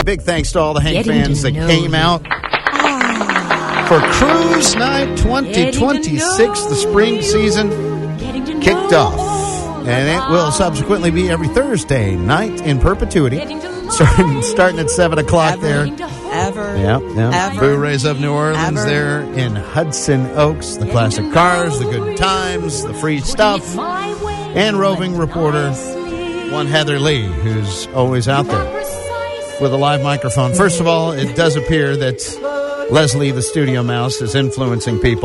big thanks to all the Hank fans that came out for Cruise Night 2026. The spring season kicked off. And it will subsequently be every Thursday night in perpetuity, starting at 7 o'clock there. Ever. Boo Rays of New Orleans there in Hudson Oaks. The classic cars, the good times, the free stuff, and roving reporter, one Heather Lee, who's always out there with a live microphone. First of all, it does appear that Leslie, the studio mouse, is influencing people.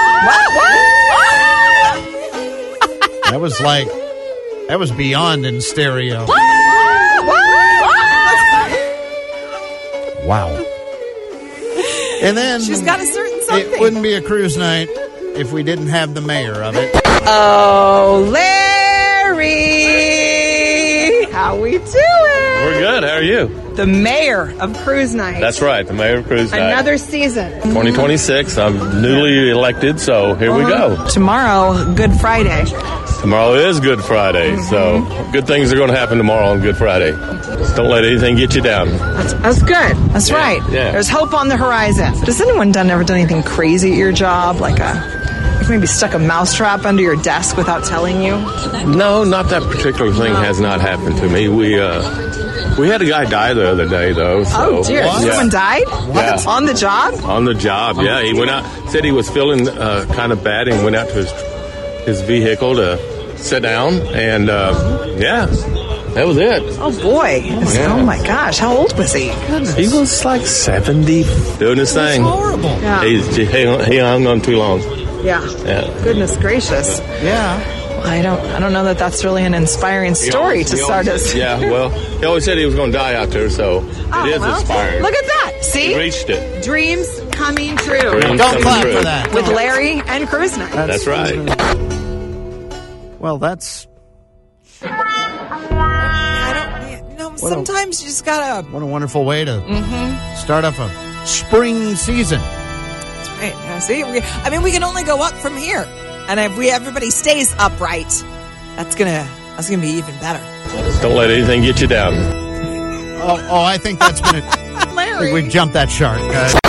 That was beyond in stereo. Wow. And then she's got a certain something. It wouldn't be a cruise night if we didn't have the mayor of it. Oh, Larry! How we doing? We're good. How are you? The mayor of Cruise Night. That's right, the mayor of Cruise Night. Another season. 2026. I'm newly elected, so here we go. Tomorrow, Good Friday. Tomorrow is Good Friday, so good things are going to happen tomorrow on Good Friday. Don't let anything get you down. That's good. That's right. Yeah. There's hope on the horizon. Has anyone ever done anything crazy at your job, like maybe stuck a mousetrap under your desk without telling you? No, not that particular thing has not happened to me. We had a guy die the other day, though. So, oh, dear. yeah. Someone died? Yeah. On the job? On the job, yeah. He went out, said he was feeling kind of bad, and went out to his vehicle to sit down, and, that was it. Oh, boy. Yeah. Oh, my gosh. How old was he? Goodness. He was like 70, doing his thing. That's horrible. Yeah. He hung on too long. Yeah. Goodness gracious. Yeah. I don't know that that's really an inspiring story to start us. Yeah, well, he always said he was going to die out there, so it is inspiring. Look at that. See? He reached it. Dreams coming true. Dreams Don't coming clap true. for that. With Larry and Cruise Night. That's right. Well, that's... Sometimes you just gotta... What a wonderful way to start off a spring season. That's right. Yeah, see, we can only go up from here. And if everybody stays upright, that's gonna be even better. Don't let anything get you down. Oh, I think that's been it. Larry. I think we've jumped that shark, guys.